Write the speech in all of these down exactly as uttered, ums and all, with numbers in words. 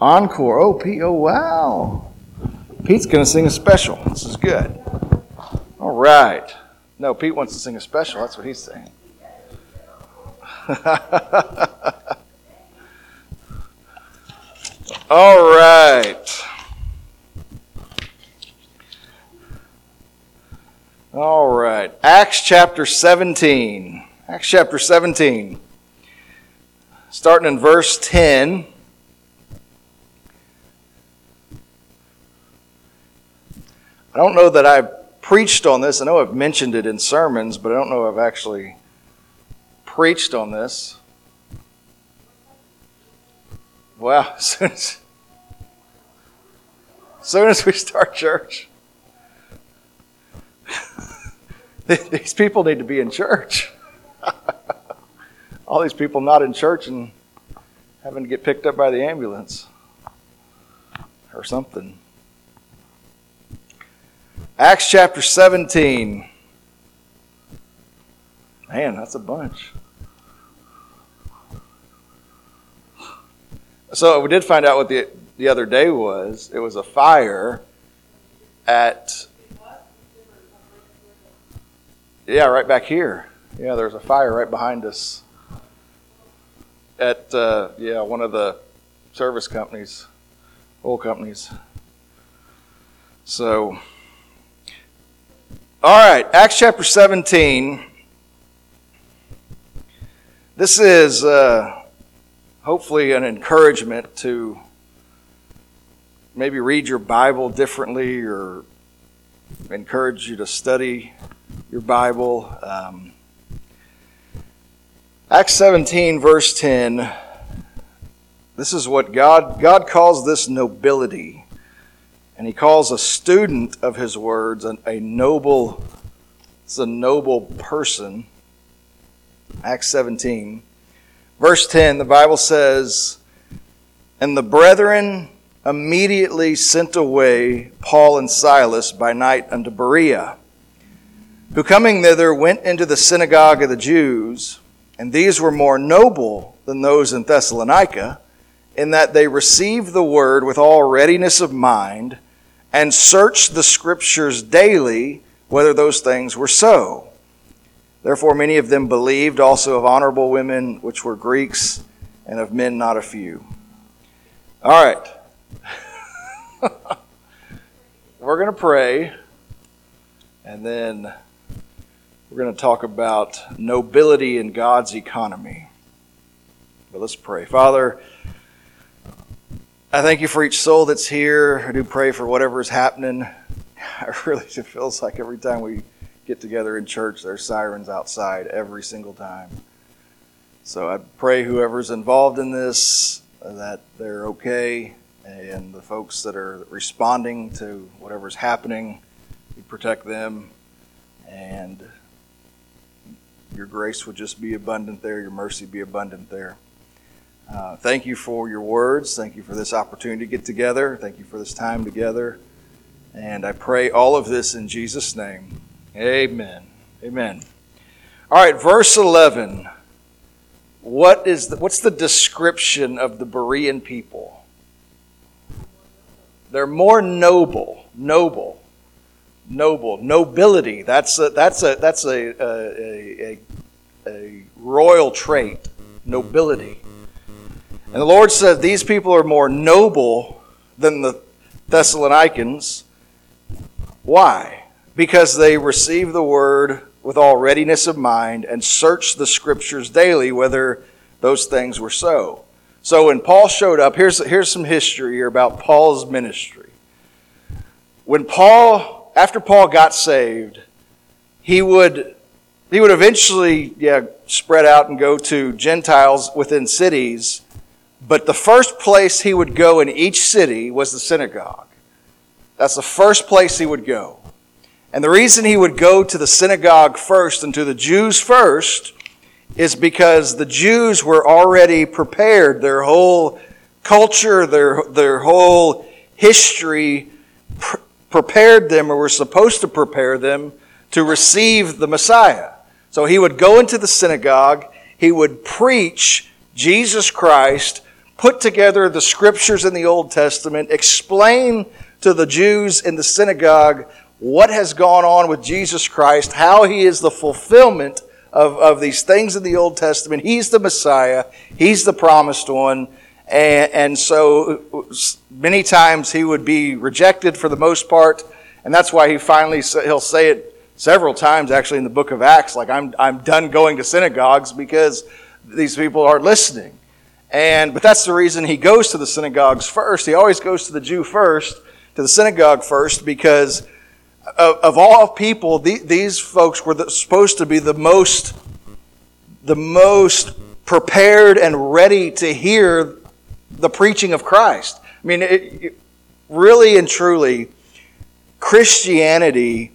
Encore. Oh, Pete. Oh, wow. Pete's going to sing a special. This is good. All right. No, Pete wants to sing a special. That's what he's saying. All right. All right. Acts chapter seventeen. Acts chapter seventeen. Starting in verse ten. I don't know that I've preached on this. I know I've mentioned it in sermons, but I don't know if I've actually preached on this. Wow. As soon as, as, soon as we start church, these people need to be in church. All these people not in church and having to get picked up by the ambulance or something. Acts chapter seventeen. Man, that's a bunch. So we did find out what the the other day was. It was a fire at... Yeah, right back here. Yeah, there's a fire right behind us at, uh, yeah, one of the service companies, oil companies. So, all right, Acts chapter seventeen. This is uh, hopefully an encouragement to maybe read your Bible differently or encourage you to study your Bible. Um, Acts seventeen, verse ten. This is what God, God calls this nobility. And he calls a student of his words a, a noble, it's a noble person. Acts seventeen. Verse ten, the Bible says, "And the brethren immediately sent away Paul and Silas by night unto Berea, who coming thither went into the synagogue of the Jews, and these were more noble than those in Thessalonica, in that they received the word with all readiness of mind, and searched the Scriptures daily, whether those things were so. Therefore many of them believed, also of honorable women, which were Greeks, and of men not a few." All right. We're going to pray, and then we're going to talk about nobility in God's economy. But let's pray. Father, I thank you for each soul that's here. I do pray for whatever is happening. I really, it feels like every time we get together in church, there's sirens outside every single time. So I pray whoever's involved in this, that they're okay, and the folks that are responding to whatever's happening, you protect them, and your grace would just be abundant there, your mercy be abundant there. Uh, thank you for your words. Thank you for this opportunity to get together. Thank you for this time together. And I pray all of this in Jesus' name. Amen. Amen. All right, verse eleven. What is the, what's the description of the Berean people? They're more noble, noble, noble, nobility. That's a, that's a that's a a, a a royal trait, nobility. And the Lord said these people are more noble than the Thessalonians. Why? Because they receive the word with all readiness of mind and search the Scriptures daily, whether those things were so. So when Paul showed up, here's, here's some history here about Paul's ministry. When Paul, after Paul got saved, he would, he would eventually yeah, spread out and go to Gentiles within cities, but the first place he would go in each city was the synagogue. That's the first place he would go. And the reason he would go to the synagogue first and to the Jews first is because the Jews were already prepared. Their whole culture, their, their whole history pr- prepared them, or were supposed to prepare them to receive the Messiah. So he would go into the synagogue, he would preach Jesus Christ, put together the scriptures in the Old Testament, explain to the Jews in the synagogue what has gone on with Jesus Christ, how he is the fulfillment of, of these things in the Old Testament. He's the Messiah. He's the promised one. And, and so many times he would be rejected for the most part. And that's why he finally, he'll say it several times actually in the book of Acts, like I'm, I'm done going to synagogues because these people aren't listening. And, but that's the reason he goes to the synagogues first. He always goes to the Jew first, to the synagogue first, because of, of all people, the, these folks were the, supposed to be the most, the most prepared and ready to hear the preaching of Christ. I mean, it, it, really and truly, Christianity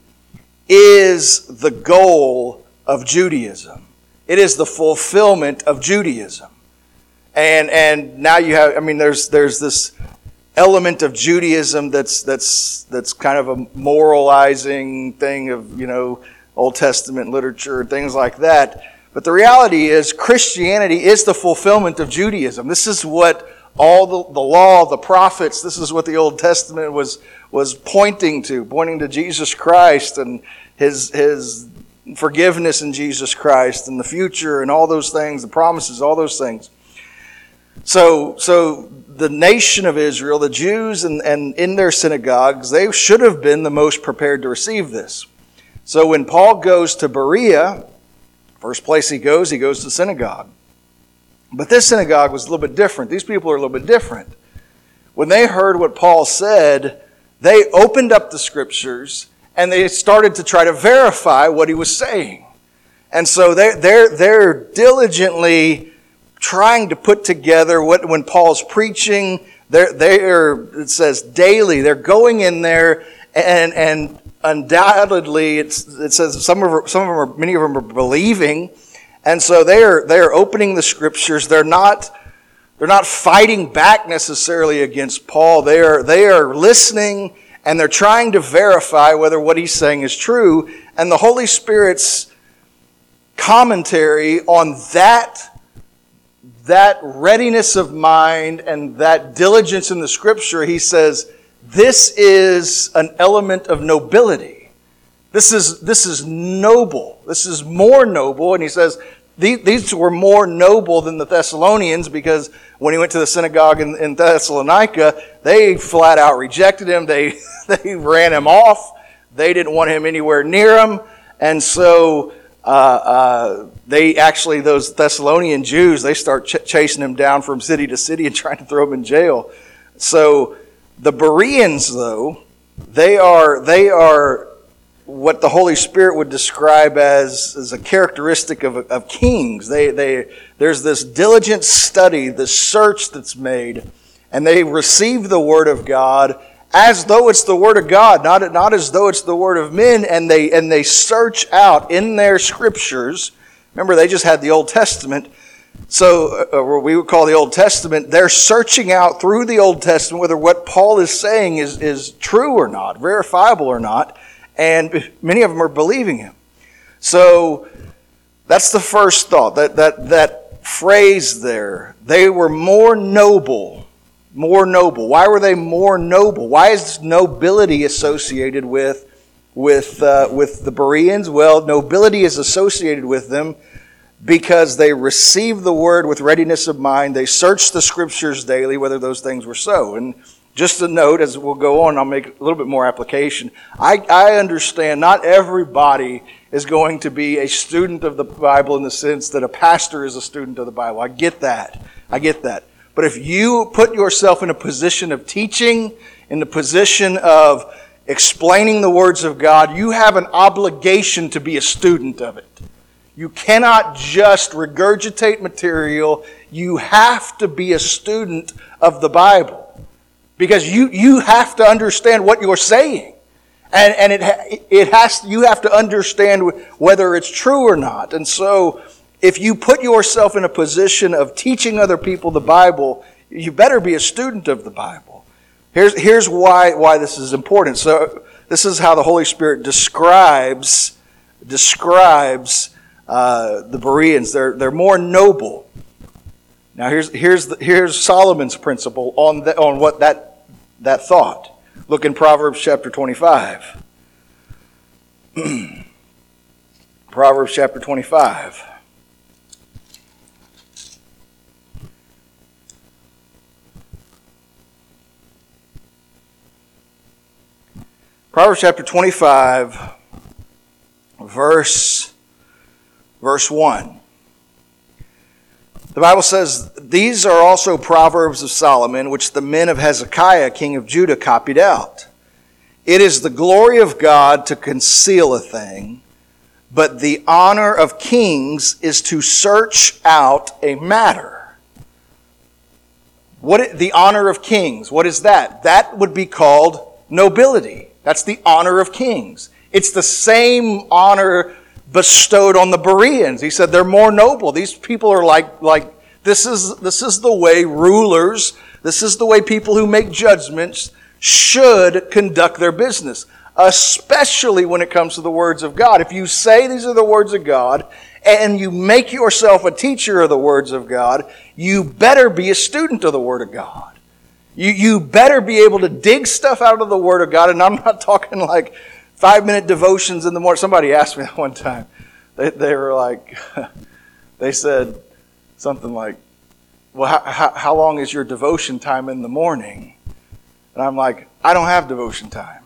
is the goal of Judaism. It is the fulfillment of Judaism. And and now you have, I mean, there's there's this element of Judaism that's that's that's kind of a moralizing thing of, you know, Old Testament literature and things like that. But the reality is Christianity is the fulfillment of Judaism. This is what all the, the law, the prophets, this is what the Old Testament was was pointing to, pointing to Jesus Christ and his his forgiveness in Jesus Christ and the future and all those things, the promises, all those things. So, so the nation of Israel, the Jews and, and in their synagogues, they should have been the most prepared to receive this. So when Paul goes to Berea, first place he goes, he goes to synagogue. But this synagogue was a little bit different. These people are a little bit different. When they heard what Paul said, they opened up the scriptures and they started to try to verify what he was saying. And so they're, they're, they're diligently trying to put together what, when Paul's preaching, they're, they're, it says daily, they're going in there and, and undoubtedly it's, it says some of, some of them are, many of them are believing. And so they're, they're opening the scriptures. They're not, they're not fighting back necessarily against Paul. They are, they are listening and they're trying to verify whether what he's saying is true. And the Holy Spirit's commentary on that that readiness of mind and that diligence in the scripture, he says, this is an element of nobility. This is, this is noble. This is more noble. And he says, these, these were more noble than the Thessalonians because when he went to the synagogue in, in Thessalonica, they flat out rejected him. They, they ran him off. They didn't want him anywhere near him. And so Uh, uh, they actually, those Thessalonian Jews, they start ch- chasing him down from city to city and trying to throw him in jail. So the Bereans, though, they are they are what the Holy Spirit would describe as, as a characteristic of, of kings. They they there's this diligent study, this search that's made, and they receive the Word of God as though it's the Word of God, not, not as though it's the Word of men, and they and they search out in their scriptures. Remember, they just had the Old Testament. So, uh, what we would call the Old Testament, they're searching out through the Old Testament whether what Paul is saying is, is true or not, verifiable or not, and many of them are believing him. So, that's the first thought, that that that phrase there. They were more noble. More noble. Why were they more noble? Why is nobility associated with with uh, with the Bereans? Well, nobility is associated with them because they received the word with readiness of mind. They searched the scriptures daily, whether those things were so. And just a note, as we'll go on, I'll make a little bit more application. I, I understand not everybody is going to be a student of the Bible in the sense that a pastor is a student of the Bible. I get that. I get that. But if you put yourself in a position of teaching, in the position of explaining the words of God, you have an obligation to be a student of it. You cannot just regurgitate material. You have to be a student of the Bible. Because you, you have to understand what you're saying. And, and it, it has, you have to understand whether it's true or not. And so, if you put yourself in a position of teaching other people the Bible, you better be a student of the Bible. Here's, here's why, why this is important. So this is how the Holy Spirit describes, describes uh, the Bereans. They're, they're more noble. Now here's here's the, here's Solomon's principle on the, on what that that thought. Look in Proverbs chapter twenty-five. Proverbs chapter twenty-five. Proverbs chapter twenty-five, verse, verse one. The Bible says, "These are also Proverbs of Solomon, which the men of Hezekiah, king of Judah, copied out. It is the glory of God to conceal a thing, but the honor of kings is to search out a matter." What the honor of kings? What is that? That would be called nobility. That's the honor of kings. It's the same honor bestowed on the Bereans. He said they're more noble. These people are like, like this is this is the way rulers, this is the way people who make judgments should conduct their business, especially when it comes to the words of God. If you say these are the words of God and you make yourself a teacher of the words of God, you better be a student of the Word of God. You, you better be able to dig stuff out of the Word of God. And I'm not talking like five-minute devotions in the morning. Somebody asked me that one time. They, they were like, they said something like, well, how, how, how long is your devotion time in the morning? And I'm like, I don't have devotion time.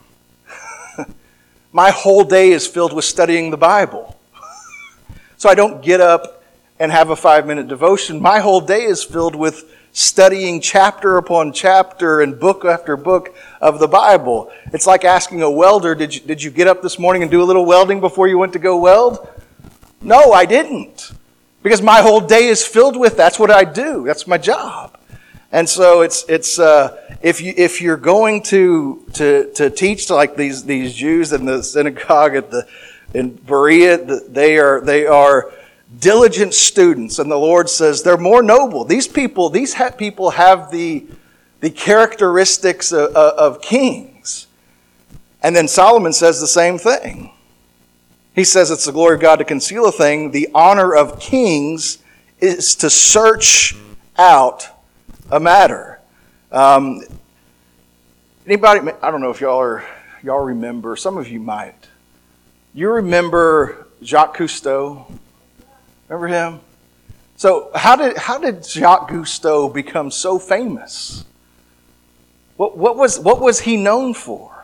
My whole day is filled with studying the Bible. So I don't get up and have a five-minute devotion. My whole day is filled with studying chapter upon chapter and book after book of the Bible. It's like asking a welder, did you, did you get up this morning and do a little welding before you went to go weld? No, I didn't. Because my whole day is filled with, that's what I do. That's my job. And so it's it's uh, if you if you're going to to to teach to like these these Jews in the synagogue at the in Berea, they are they are diligent students, and the Lord says they're more noble. These people, these ha- people have the, the characteristics of, of kings. And then Solomon says the same thing. He says it's the glory of God to conceal a thing. The honor of kings is to search out a matter. Um, anybody, I don't know if y'all are y'all remember. Some of you might. You remember Jacques Cousteau? Remember him? So how did how did Jacques Cousteau become so famous? What what was what was he known for?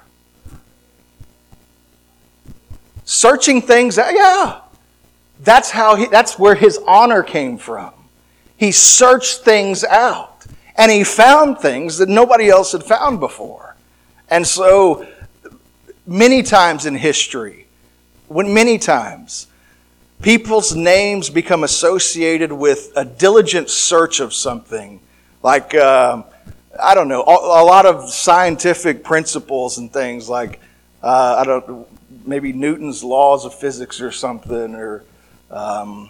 Searching things out. Yeah. That's how he that's where his honor came from. He searched things out and he found things that nobody else had found before. And so many times in history, when many times people's names become associated with a diligent search of something, like, um, I don't know, a, a lot of scientific principles and things like, uh, I don't maybe Newton's laws of physics or something, or, um,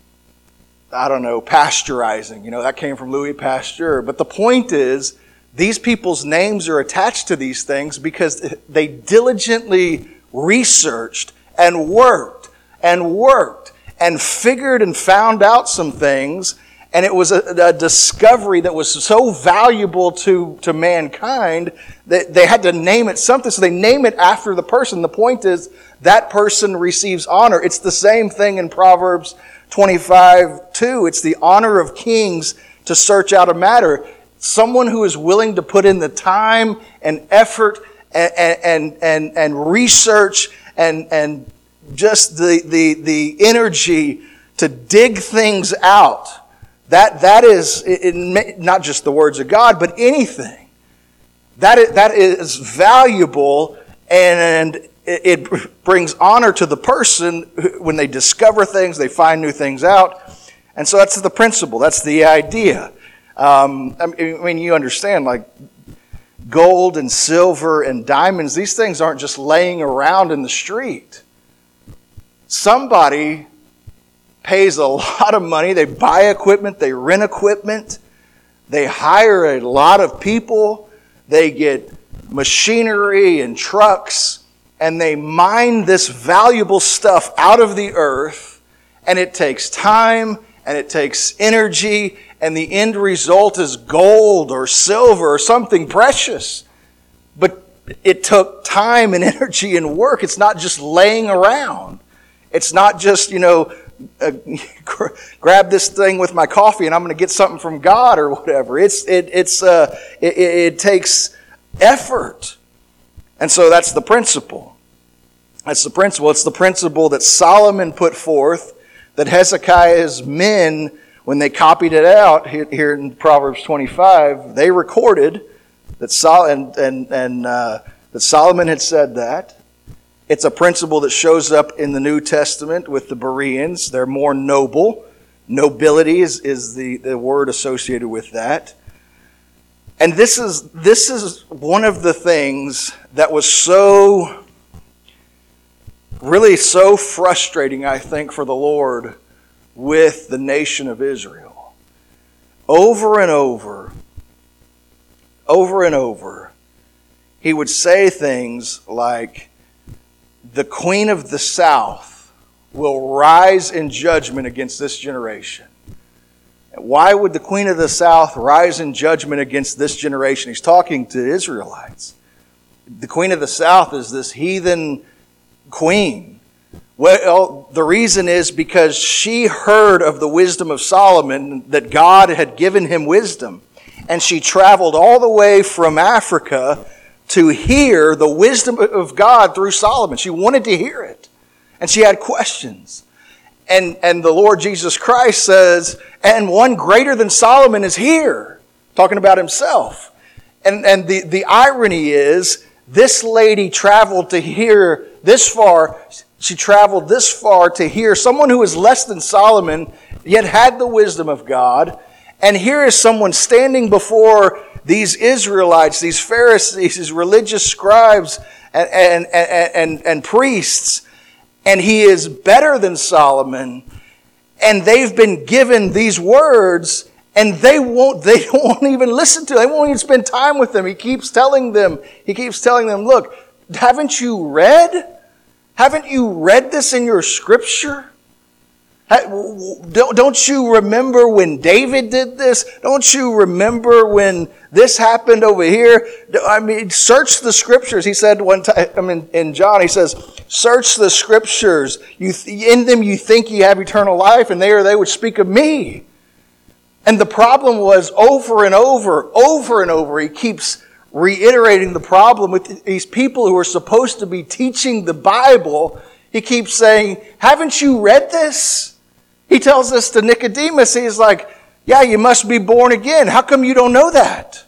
I don't know, pasteurizing. You know, that came from Louis Pasteur. But the point is, these people's names are attached to these things because they diligently researched and worked and worked and figured and found out some things, and it was a, a discovery that was so valuable to, to mankind that they had to name it something, so they name it after the person. The point is, that person receives honor. It's the same thing in Proverbs twenty-five two. It's the honor of kings to search out a matter. Someone who is willing to put in the time and effort and, and, and, and research and, and just the, the, the energy to dig things out. That, that is it, it, not just the words of God, but anything. That is, that is valuable, and it, it brings honor to the person when they discover things, they find new things out. And so that's the principle. That's the idea. Um, I mean, you understand, like gold and silver and diamonds, these things aren't just laying around in the street. Somebody pays a lot of money. They buy equipment. They rent equipment. They hire a lot of people. They get machinery and trucks. And they mine this valuable stuff out of the earth. And it takes time. And it takes energy. and the end result is gold or silver or something precious. But it took time and energy and work. It's not just laying around. It's not just, you know, uh, grab this thing with my coffee and I'm going to get something from God or whatever. It's it it's uh it, it takes effort, and so that's the principle. That's the principle. It's the principle that Solomon put forth, that Hezekiah's men, when they copied it out here in Proverbs twenty-five, they recorded that Sol and and and uh, that Solomon had said that. It's a principle that shows up in the New Testament with the Bereans. They're more noble. Nobility is, is the, the word associated with that. And this is this is one of the things that was so, really so frustrating, I think, for the Lord with the nation of Israel. Over and over, over and over, he would say things like, the queen of the south will rise in judgment against this generation. Why would the queen of the south rise in judgment against this generation? He's talking to Israelites. The queen of the south is this heathen queen. Well, the reason is because she heard of the wisdom of Solomon, that God had given him wisdom. And she traveled all the way from Africa to hear the wisdom of God through Solomon. She wanted to hear it. And she had questions. And, and the Lord Jesus Christ says, and one greater than Solomon is here. Talking about himself. And, and the, the irony is, this lady traveled to hear this far. She traveled this far to hear someone who is less than Solomon, yet had the wisdom of God. And here is someone standing before these Israelites, these Pharisees, these religious scribes and, and, and, and, and priests, and he is better than Solomon, and they've been given these words, and they won't, they won't even listen to them. They won't even spend time with them. He keeps telling them, he keeps telling them, look, haven't you read? Haven't you read this in your scripture? Don't you remember when David did this? Don't you remember when this happened over here? I mean, search the scriptures. He said one time, I mean, in John, he says, search the scriptures. You, in them you think you have eternal life, and there they would speak of me. And the problem was over and over, over and over, he keeps reiterating the problem with these people who are supposed to be teaching the Bible. He keeps saying, haven't you read this? He tells this to Nicodemus. He's like, yeah, you must be born again. How come you don't know that?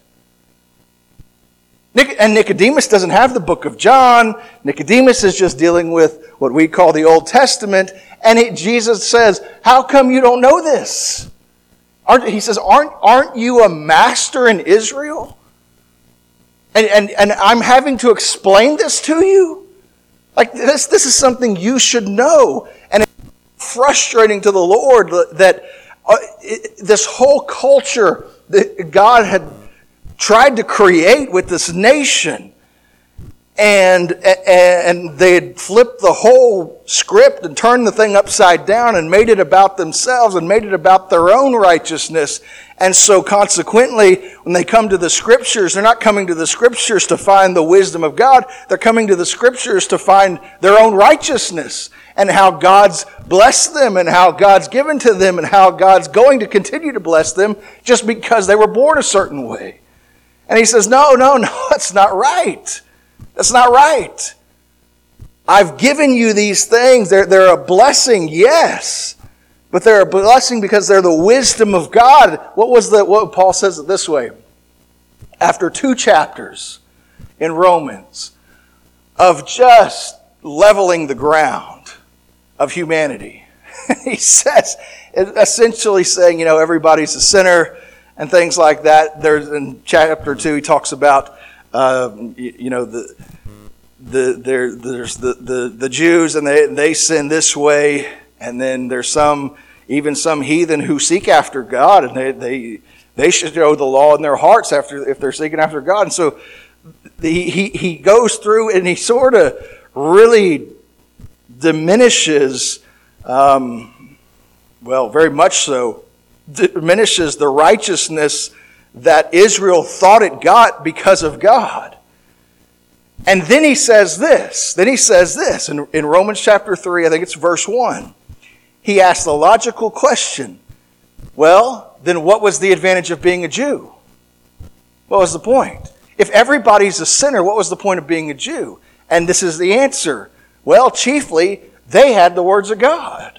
And Nicodemus doesn't have the book of John. Nicodemus is just dealing with what we call the Old Testament. And it, Jesus says, how come you don't know this? Aren't, he says, aren't, aren't you a master in Israel? And, and, and I'm having to explain this to you? Like this, this is something you should know. And it's frustrating to the Lord that uh, it, this whole culture that God had tried to create with this nation, and and they had flipped the whole script and turned the thing upside down and made it about themselves and made it about their own righteousness. And so consequently, when they come to the scriptures, they're not coming to the scriptures to find the wisdom of God. They're coming to the scriptures to find their own righteousness and how God's blessed them and how God's given to them and how God's going to continue to bless them just because they were born a certain way. And he says, no, no, no, that's not right. That's not right. I've given you these things. They're, they're a blessing, yes. But they're a blessing because they're the wisdom of God. What was the, what Paul says it this way. After two chapters in Romans of just leveling the ground of humanity, he says, essentially saying, you know, everybody's a sinner and things like that. There's in chapter two, he talks about, uh, you, you know, the the there there's the, the the Jews and they they sin this way, and then there's some even some heathen who seek after God, and they they they should know the law in their hearts after if they're seeking after God. And so he he he goes through and he sort of really diminishes, um, well, very much so, diminishes the righteousness that Israel thought it got because of God. And then he says this. Then he says this in, in Romans chapter three, I think it's verse one. He asks the logical question, well, then what was the advantage of being a Jew? What was the point? If everybody's a sinner, what was the point of being a Jew? And this is the answer. Well, chiefly, they had the words of God.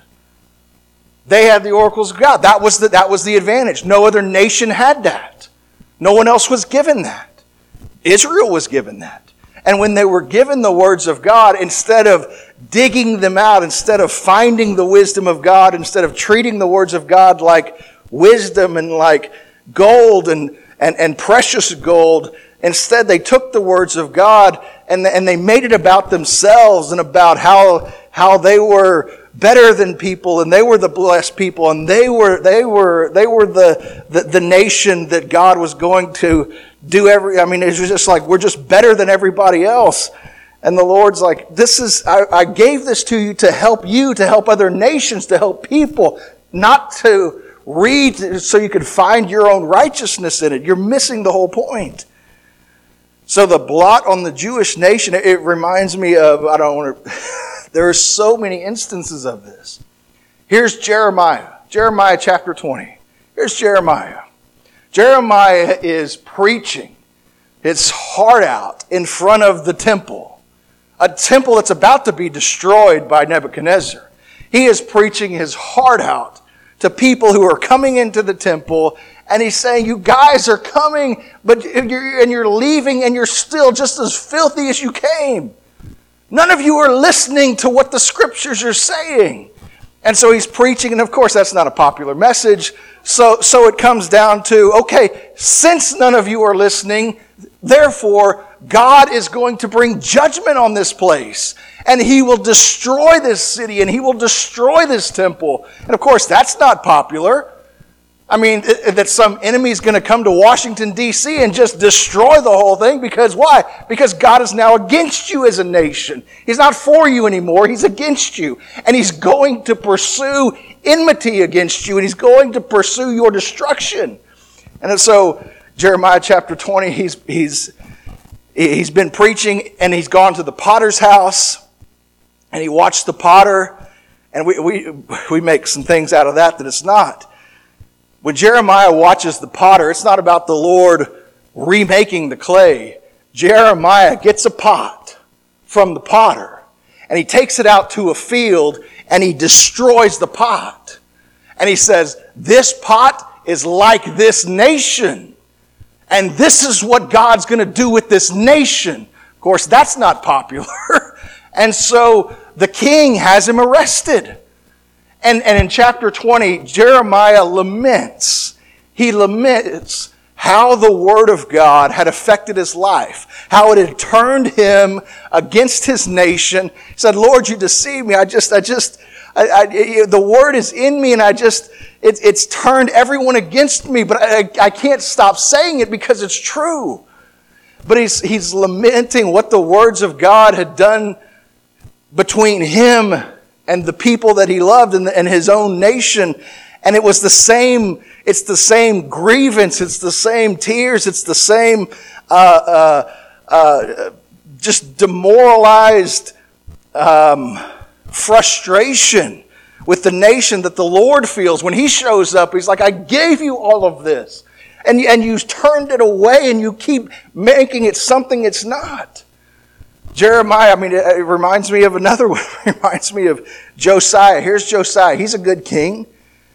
They had the oracles of God. That was the, that was the advantage. No other nation had that. No one else was given that. Israel was given that. And when they were given the words of God, instead of digging them out, instead of finding the wisdom of God, instead of treating the words of God like wisdom and like gold and, and, and precious gold, instead they took the words of God and, and they made it about themselves and about how, how they were better than people and they were the blessed people and they were they were they were the, the, the nation that God was going to do every I mean it was just like we're just better than everybody else. And the Lord's like, this is I, I gave this to you to help you, to help other nations, to help people, not to read so you could find your own righteousness in it. You're missing the whole point. So the blot on the Jewish nation, it reminds me of, I don't want to, there are so many instances of this. Here's Jeremiah, Jeremiah chapter twenty. Here's Jeremiah. Jeremiah is preaching his heart out in front of the temple, a temple that's about to be destroyed by Nebuchadnezzar. He is preaching his heart out to people who are coming into the temple, and he's saying, you guys are coming, but you're, and you're leaving, and you're still just as filthy as you came. None of you are listening to what the scriptures are saying. And so he's preaching, and of course that's not a popular message. So, so it comes down to, okay, since none of you are listening, therefore God is going to bring judgment on this place. And he will destroy this city, and he will destroy this temple. And of course that's not popular. I mean, that some enemy is going to come to Washington, D C and just destroy the whole thing. Because why? Because God is now against you as a nation. He's not for you anymore. He's against you. And he's going to pursue enmity against you. And he's going to pursue your destruction. And so, Jeremiah chapter twenty, he's, he's, he's been preaching, and he's gone to the potter's house. And he watched the potter. And we, we, we make some things out of that that it's not. When Jeremiah watches the potter, it's not about the Lord remaking the clay. Jeremiah gets a pot from the potter, and he takes it out to a field, and he destroys the pot. And he says, this pot is like this nation, and this is what God's going to do with this nation. Of course, that's not popular. And so the king has him arrested. And, and in chapter twenty, Jeremiah laments. He laments how the word of God had affected his life, how it had turned him against his nation. He said, Lord, you deceived me. I just, I just, I, I, the word is in me, and I just, it, it's turned everyone against me, but I, I can't stop saying it because it's true. But he's, he's lamenting what the words of God had done between him and the people that he loved and, and his own nation. And it was the same, it's the same grievance, it's the same tears, it's the same uh, uh, uh, just demoralized um, frustration with the nation that the Lord feels. When he shows up, he's like, I gave you all of this. And, and you turned it away, and you keep making it something it's not. Jeremiah, I mean, it, it reminds me of another one. It reminds me of Josiah. Here's Josiah. He's a good king.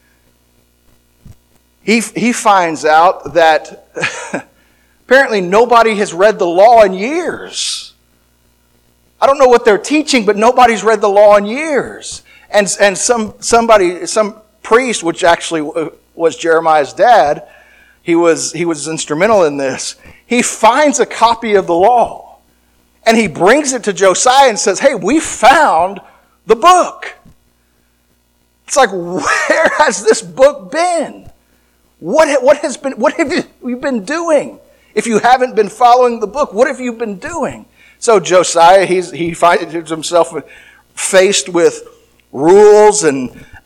He, he finds out that apparently nobody has read the law in years. I don't know what they're teaching, but nobody's read the law in years. And, and some somebody, some priest, which actually was Jeremiah's dad, he was, he was instrumental in this. He finds a copy of the law. And he brings it to Josiah and says, hey, we found the book. It's like, where has this book been? What, what has been, what have you been doing? If you haven't been following the book, what have you been doing? So Josiah, he's, he finds himself faced with rules and,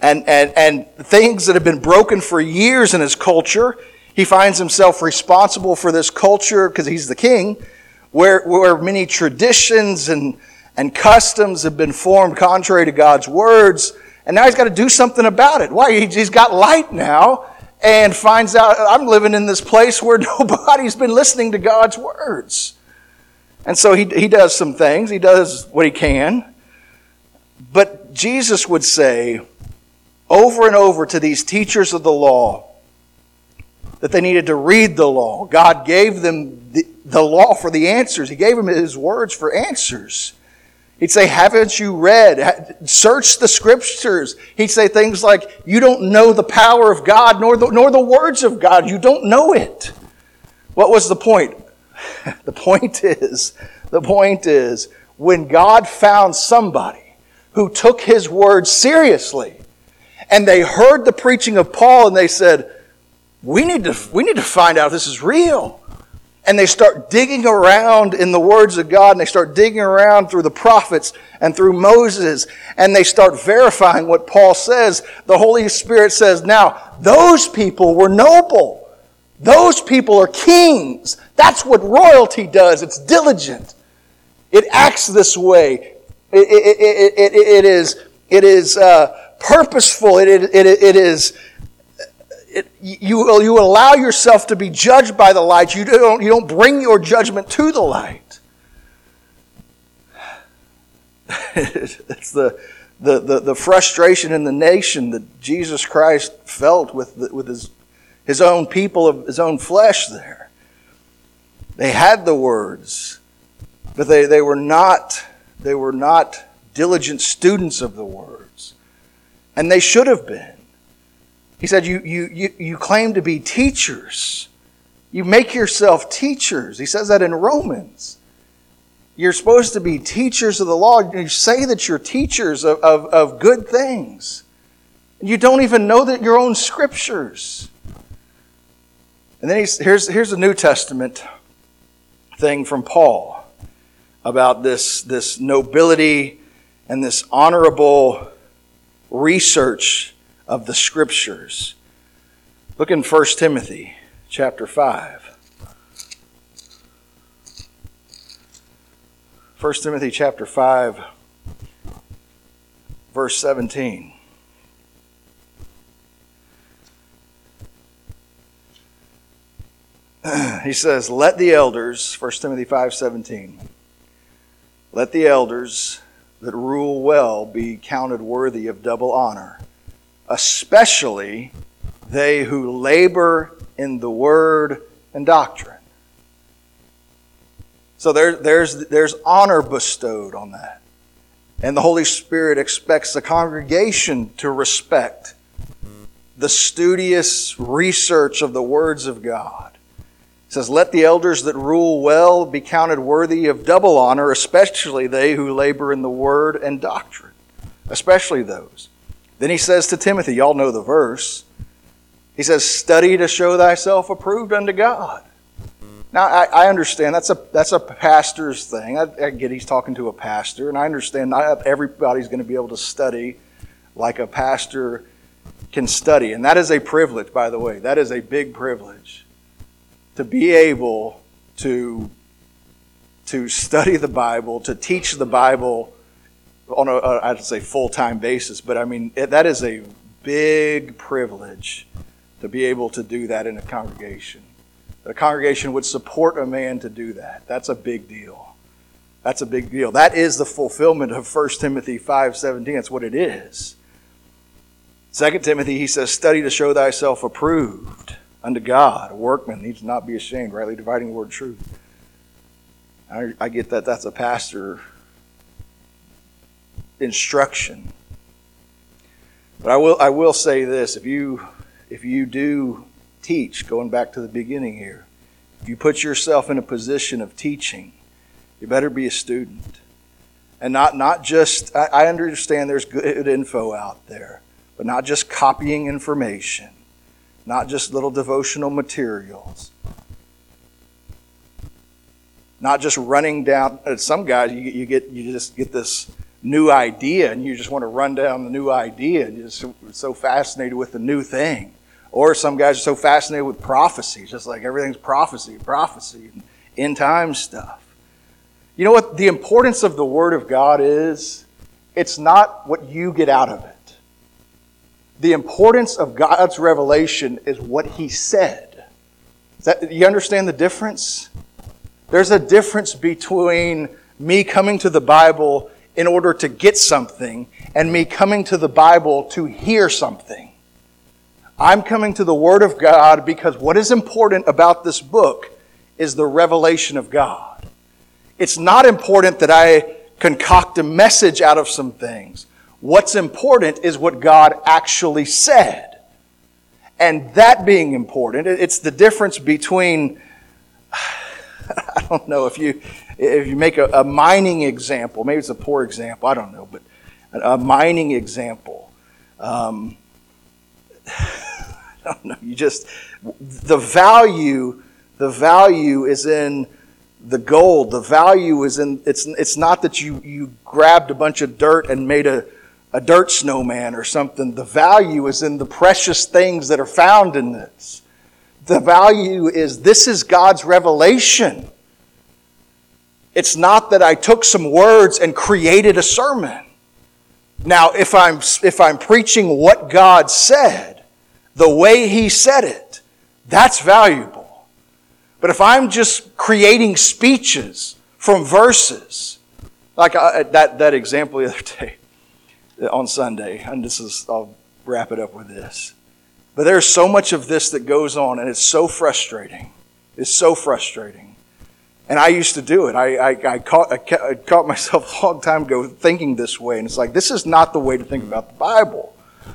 and, and, and things that have been broken for years in his culture. He finds himself responsible for this culture because he's the king, where, where many traditions and, and customs have been formed contrary to God's words. And now he's got to do something about it. Why? He's got light now and finds out, I'm living in this place where nobody's been listening to God's words. And so he, he does some things. He does what he can. But Jesus would say over and over to these teachers of the law that they needed to read the law. God gave them the, the law for the answers. He gave them his words for answers. He'd say, haven't you read? Search the scriptures. He'd say things like, you don't know the power of God nor the, nor the words of God. You don't know it. What was the point? The point is, the point is, when God found somebody who took his word seriously, and they heard the preaching of Paul, and they said, we need to, we need to find out if this is real. And they start digging around in the words of God, and they start digging around through the prophets and through Moses, and they start verifying what Paul says. The Holy Spirit says, now, those people were noble. Those people are kings. That's what royalty does. It's diligent. It acts this way. It, it, it, it, it is, it is uh, purposeful. It, it, it, it is... It, you, you allow yourself to be judged by the light. You don't, you don't bring your judgment to the light. It's the, the, the, the frustration in the nation that Jesus Christ felt with, the, with his, his own people of his own flesh there. They had the words, but they, they were not, they were not diligent students of the words. And they should have been. He said, you, you, you, you claim to be teachers. You make yourself teachers. He says that in Romans. You're supposed to be teachers of the law. You say that you're teachers of, of, of good things. You don't even know that your own scriptures. And then he's, here's, here's a New Testament thing from Paul about this, this nobility and this honorable research of the Scriptures. Look in First Timothy chapter five. First Timothy chapter five, verse seventeen. He says, let the elders, First Timothy five seventeen, let the elders that rule well be counted worthy of double honor, especially they who labor in the word and doctrine. So there, there's, there's honor bestowed on that. And the Holy Spirit expects the congregation to respect the studious research of the words of God. It says, let the elders that rule well be counted worthy of double honor, especially they who labor in the word and doctrine. Especially those. Then he says to Timothy, y'all know the verse. He says, study to show thyself approved unto God. Now, I, I understand that's a that's a pastor's thing. I, I get he's talking to a pastor, and I understand not everybody's going to be able to study like a pastor can study. And that is a privilege, by the way. That is a big privilege to be able to, to study the Bible, to teach the Bible on a, a I'd say full-time basis, but I mean, it, that is a big privilege to be able to do that in a congregation. The congregation would support a man to do that. That's a big deal. That's a big deal. That is the fulfillment of First Timothy five seventeen. That's what it is. Second Timothy, he says, study to show thyself approved unto God. A workman needs not be ashamed, rightly dividing the word of truth. I, I get that that's a pastor instruction. But I will I will say this, if you if you do teach, going back to the beginning here, if you put yourself in a position of teaching, you better be a student. And not, not just, I, I understand there's good info out there, but not just copying information, not just little devotional materials, not just running down. Some guys, you, you get you just get this new idea and you just want to run down the new idea and you're just so, so fascinated with the new thing. Or some guys are so fascinated with prophecy, just like everything's prophecy, prophecy, and end time stuff. You know what the importance of the Word of God is? It's not what you get out of it. The importance of God's revelation is what He said. Is that, you understand the difference? There's a difference between me coming to the Bible in order to get something and me coming to the Bible to hear something. I'm coming to the Word of God because what is important about this book is the revelation of God. It's not important that I concoct a message out of some things. What's important is what God actually said. And that being important, it's the difference between, I don't know, if you if you make a, a mining example, maybe it's a poor example, I don't know, but a, a mining example. Um, I don't know, you just, the value, the value is in the gold. The value is in, it's it's not that you, you grabbed a bunch of dirt and made a, a dirt snowman or something. The value is in the precious things that are found in this. The value is, this is God's revelation. It's not that I took some words and created a sermon. Now, if I'm if I'm preaching what God said, the way He said it, that's valuable. But if I'm just creating speeches from verses, like I, that, that example the other day on Sunday, and this is, I'll wrap it up with this. But there's so much of this that goes on, and it's so frustrating. It's so frustrating. And I used to do it. I, I, I, caught, I caught myself a long time ago thinking this way, and it's like, this is not the way to think about the Bible.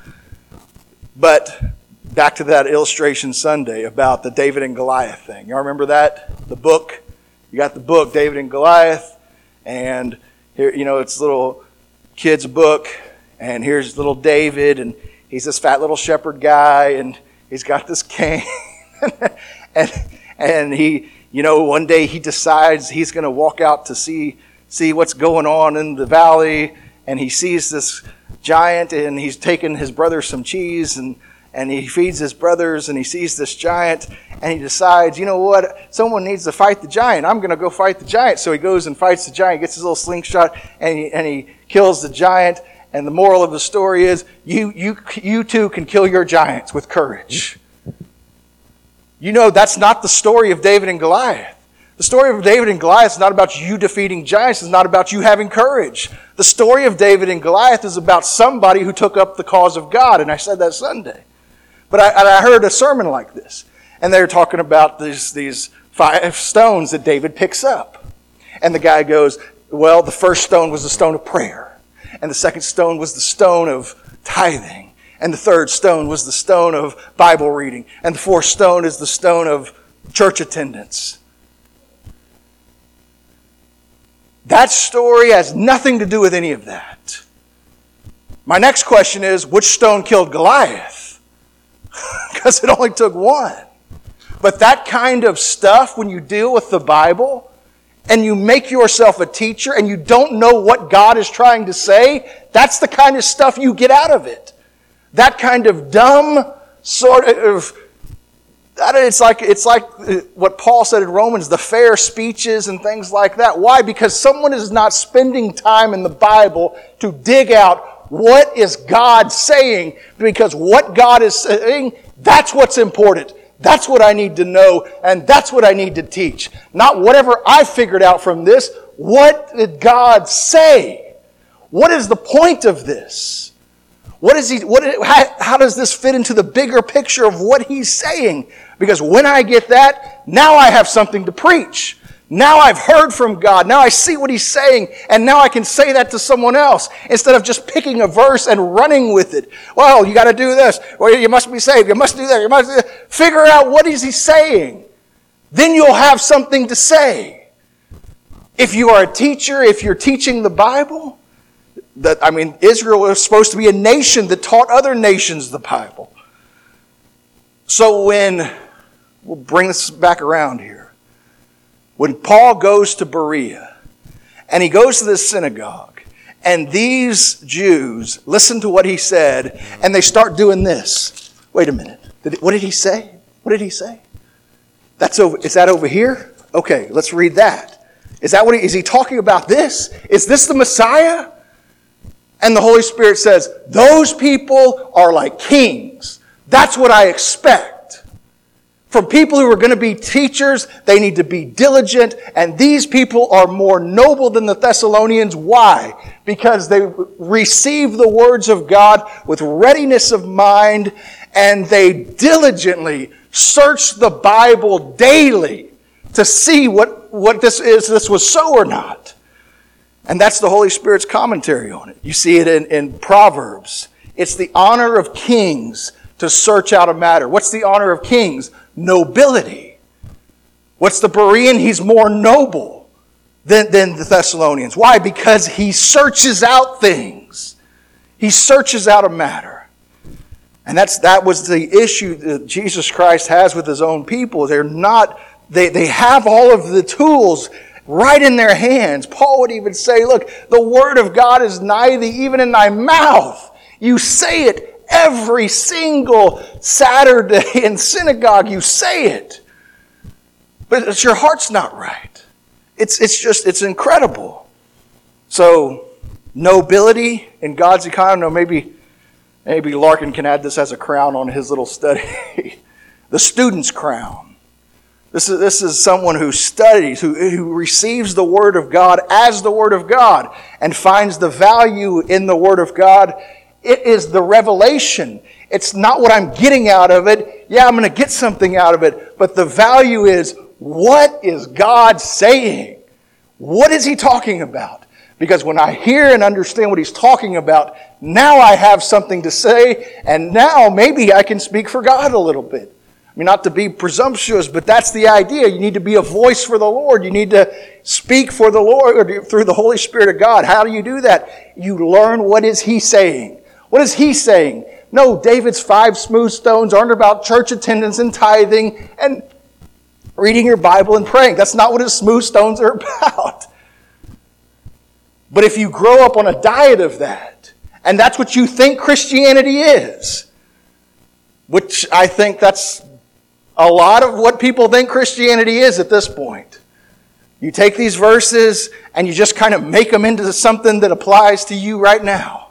But back to that illustration Sunday about the David and Goliath thing. Y'all remember that? The book. You got the book, David and Goliath. And here, you know, it's a little kid's book. And here's little David. And he's this fat little shepherd guy. And he's got this cane. and, and he, you know, one day he decides he's going to walk out to see, see what's going on in the valley. And he sees this giant. And he's taking his brother some cheese. And And he feeds his brothers, and he sees this giant, and he decides, you know what, someone needs to fight the giant. I'm going to go fight the giant. So he goes and fights the giant, gets his little slingshot, and he, and he kills the giant. And the moral of the story is, you, you, you too can kill your giants with courage. You know, that's not the story of David and Goliath. The story of David and Goliath is not about you defeating giants. It's not about you having courage. The story of David and Goliath is about somebody who took up the cause of God. And I said that Sunday. But I, and I heard a sermon like this, and they were talking about these, these five stones that David picks up. And the guy goes, well, the first stone was the stone of prayer, and the second stone was the stone of tithing, and the third stone was the stone of Bible reading, and the fourth stone is the stone of church attendance. That story has nothing to do with any of that. My next question is, which stone killed Goliath? Because it only took one. But that kind of stuff, when you deal with the Bible and you make yourself a teacher and you don't know what God is trying to say, that's the kind of stuff you get out of it. That kind of dumb sort of, it's like, it's like what Paul said in Romans, the fair speeches and things like that. Why? Because someone is not spending time in the Bible to dig out what is God saying? Because what God is saying, that's what's important. That's what I need to know, and that's what I need to teach. Not whatever I figured out from this. What did God say? What is the point of this? What is he? What? How, how does this fit into the bigger picture of what He's saying? Because when I get that, now I have something to preach. Now I've heard from God. Now I see what He's saying. And now I can say that to someone else instead of just picking a verse and running with it. Well, you got to do this. Well, you must be saved. You must do that. You must do that. Figure out what is He saying. Then you'll have something to say. If you are a teacher, if you're teaching the Bible, that I mean, Israel was supposed to be a nation that taught other nations the Bible. So when, we'll bring this back around here. When Paul goes to Berea, and he goes to this synagogue, And these Jews listen to what he said, and they start doing this. Wait a minute. Did it, what did he say? What did he say? That's over. Is that over here? Okay, let's read that. Is that what he, is he talking about this? Is this the Messiah? And the Holy Spirit says, those people are like kings. That's what I expect. From people who are going to be teachers, they need to be diligent. And these people are more noble than the Thessalonians. Why? Because they receive the words of God with readiness of mind, and they diligently search the Bible daily to see what, what this is, this was so or not. And that's the Holy Spirit's commentary on it. You see it in, in Proverbs. It's the honor of kings to search out a matter. What's the honor of kings? Nobility. What's the Berean? He's more noble than, than the Thessalonians. Why? Because he searches out things. He searches out a matter. And that's that was the issue that Jesus Christ has with his own people. They're not, they, they have all of the tools right in their hands. Paul would even say, look, the word of God is nigh thee, even in thy mouth. You say it every single Saturday in synagogue. You say it. But it's, your heart's not right. It's, it's just, it's incredible. So, nobility in God's economy. No, maybe, maybe Larkin can add this as a crown on his little study. The student's crown. This is, this is someone who studies, who, who receives the Word of God as the Word of God and finds the value in the Word of God. It is the revelation. It's not what I'm getting out of it. Yeah, I'm going to get something out of it. But the value is, what is God saying? What is He talking about? Because when I hear and understand what He's talking about, now I have something to say, and now maybe I can speak for God a little bit. I mean, not to be presumptuous, but that's the idea. You need to be a voice for the Lord. You need to speak for the Lord or through the Holy Spirit of God. How do you do that? You learn what is He saying. What is He saying? No, David's five smooth stones aren't about church attendance and tithing and reading your Bible and praying. That's not what His smooth stones are about. But if you grow up on a diet of that, and that's what you think Christianity is, which I think that's a lot of what people think Christianity is at this point. You take these verses and you just kind of make them into something that applies to you right now.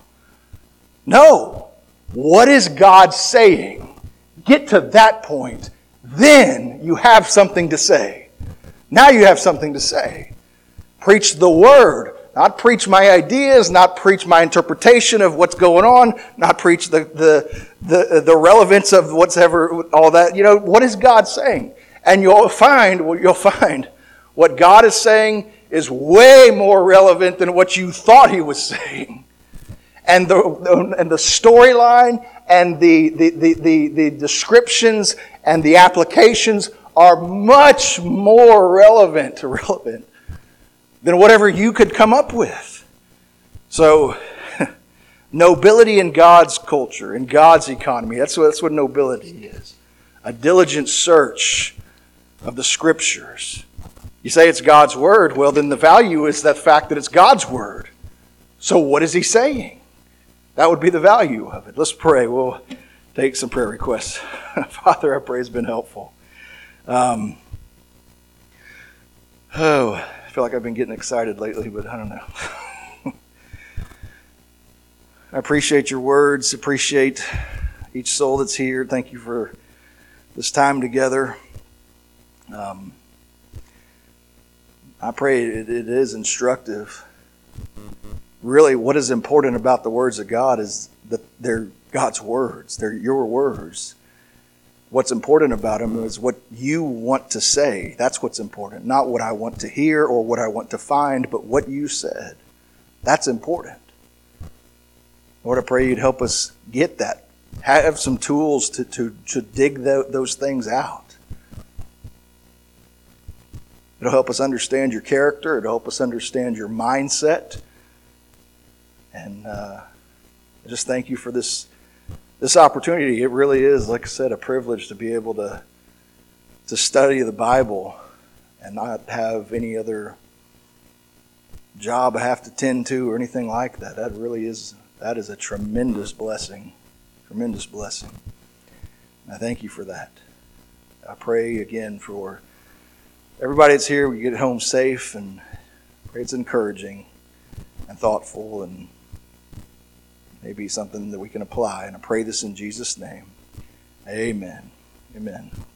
No. What is God saying? Get to that point. Then you have something to say. Now you have something to say. Preach the Word. Not preach my ideas, not preach my interpretation of what's going on, not preach the the the, the relevance of what's ever, all that. You know, what is God saying? And you'll find, you'll find what God is saying is way more relevant than what you thought He was saying. And the and the storyline and the the, the, the the descriptions and the applications are much more relevant, relevant than whatever you could come up with. So, nobility in God's culture, in God's economy, that's what, that's what nobility is. A diligent search of the Scriptures. You say it's God's Word, well then the value is that fact that it's God's Word. So what is He saying? That would be the value of it. Let's pray. We'll take some prayer requests. Father, I pray it's been helpful. Um, oh... I feel like I've been getting excited lately, but I don't know. I appreciate your words, appreciate each soul that's here. Thank you for this time together. Um, I pray it, it is instructive. Really, what is important about the words of God is that they're God's words. They're your words. What's important about them is what you want to say. That's what's important. Not what I want to hear or what I want to find, but what you said. That's important. Lord, I pray you'd help us get that. Have some tools to, to, to dig the, those things out. It'll help us understand your character. It'll help us understand your mindset. And uh, I just thank you for this This opportunity. It really is, like I said, a privilege to be able to to study the Bible and not have any other job I have to tend to or anything like that. That really is, that is a tremendous blessing. Tremendous blessing. And I thank you for that. I pray again for everybody that's here. We get home safe, and pray it's encouraging and thoughtful and maybe something that we can apply. And I pray this in Jesus' name. Amen. Amen.